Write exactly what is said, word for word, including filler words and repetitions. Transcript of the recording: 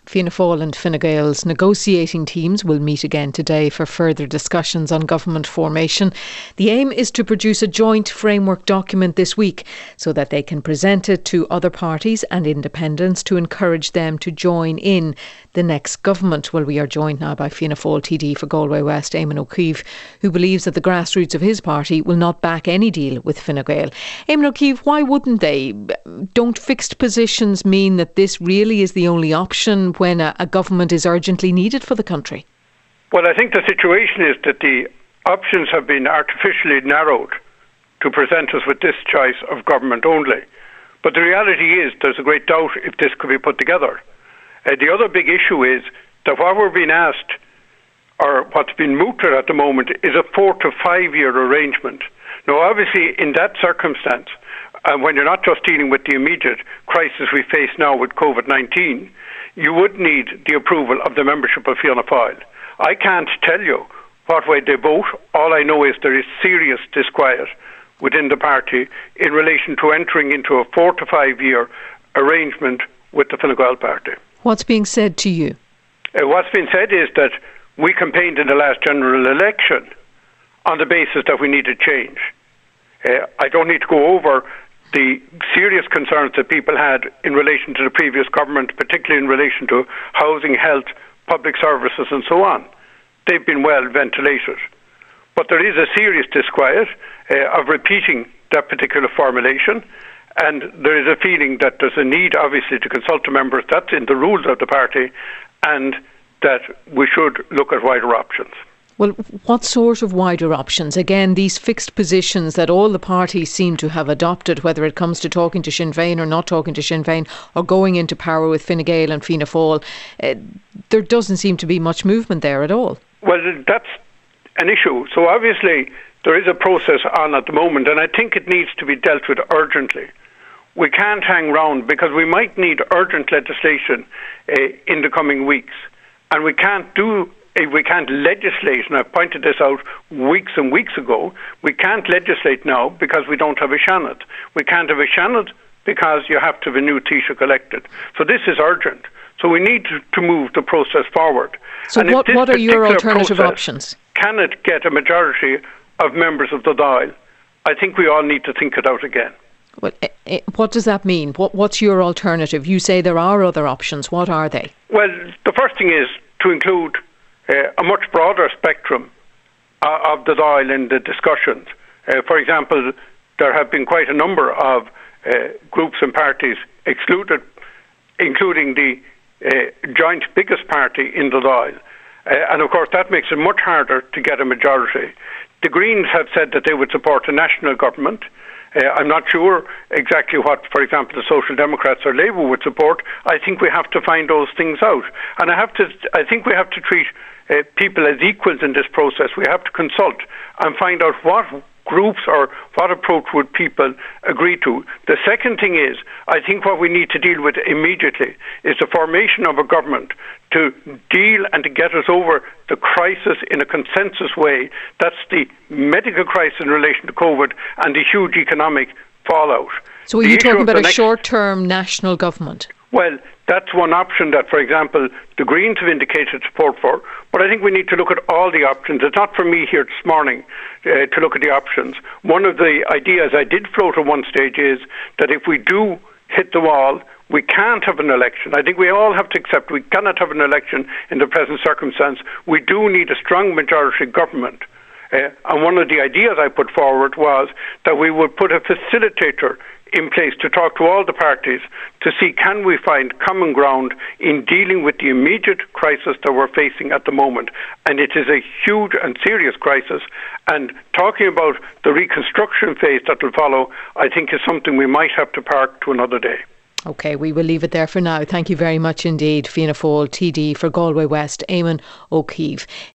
Fianna Fáil and Fine Gael's negotiating teams will meet again today for further discussions on government formation. The aim is to produce a joint framework document this week so that they can present it to other parties and independents to encourage them to join in the next government. Well, we are joined now by Fianna Fáil T D for Galway West, Eamon O'Keefe, who believes that the grassroots of his party will not back any deal with Fine Gael. Eamon O'Keefe, why wouldn't they? Don't fixed positions mean that this really is the only option when a, a government is urgently needed for the country? Well, I think the situation is that the options have been artificially narrowed to present us with this choice of government only. But the reality is there's a great doubt if this could be put together. Uh, the other big issue is that what we're being asked, or what's been mooted at the moment, is a four to five year arrangement. Now, obviously, in that circumstance, uh, when you're not just dealing with the immediate crisis we face now with COVID nineteen, you would need the approval of the membership of Fianna Fáil. I can't tell you what way they vote. All I know is there is serious disquiet within the party in relation to entering into a four to five year arrangement with the Fine Gael party. What's being said to you? Uh, what's been said is that we campaigned in the last general election on the basis that we needed change. Uh, I don't need to go over the serious concerns that people had in relation to the previous government, particularly in relation to housing, health, public services and so on. They've been well ventilated. But there is a serious disquiet uh, of repeating that particular formulation, and there is a feeling that there's a need, obviously, to consult the members. That's in the rules of the party, and that we should look at wider options. Well, what sort of wider options? Again, these fixed positions that all the parties seem to have adopted, whether it comes to talking to Sinn Féin or not talking to Sinn Féin, or going into power with Fine Gael and Fianna Fáil, uh, there doesn't seem to be much movement there at all. Well, that's an issue. So obviously there is a process on at the moment, and I think it needs to be dealt with urgently. We can't hang round because we might need urgent legislation uh, in the coming weeks, and we can't do we can't legislate, and I've pointed this out weeks and weeks ago. We can't legislate now because we don't have a Seanad. We can't have a Seanad because you have to have a new Taoiseach elected. So this is urgent. So we need to, to move the process forward. So and what, what are your alternative process, options? Can it get a majority of members of the Dáil? I think we all need to think it out again. Well, what does that mean? What, what's your alternative? You say there are other options. What are they? Well, the first thing is to include Uh, a much broader spectrum uh, of the Dáil in the discussions. Uh, for example, there have been quite a number of uh, groups and parties excluded, including the uh, joint biggest party in the Dáil. Uh, and of course that makes it much harder to get a majority. The Greens have said that they would support a national government. Uh, I'm not sure exactly what, for example, the Social Democrats or Labour would support. I think we have to find those things out. And I have to, I think we have to treat uh, people as equals in this process. We have to consult and find out what groups or what approach would people agree to. The second thing is, I think what we need to deal with immediately is the formation of a government to deal and to get us over the crisis in a consensus way. That's the medical crisis in relation to COVID and the huge economic fallout. So are you talking about a short-term national government? Well, that's one option that, for example, the Greens have indicated support for. But I think we need to look at all the options. It's not for me here this morning uh, to look at the options. One of the ideas I did float at one stage is that if we do hit the wall, we can't have an election. I think we all have to accept we cannot have an election in the present circumstance. We do need a strong majority government. Uh, and one of the ideas I put forward was that we would put a facilitator in place to talk to all the parties to see can we find common ground in dealing with the immediate crisis that we're facing at the moment. And it is a huge and serious crisis. And talking about the reconstruction phase that will follow, I think is something we might have to park to another day. OK, we will leave it there for now. Thank you very much indeed, Fianna Fáil T D for Galway West, Eamon O'Keefe.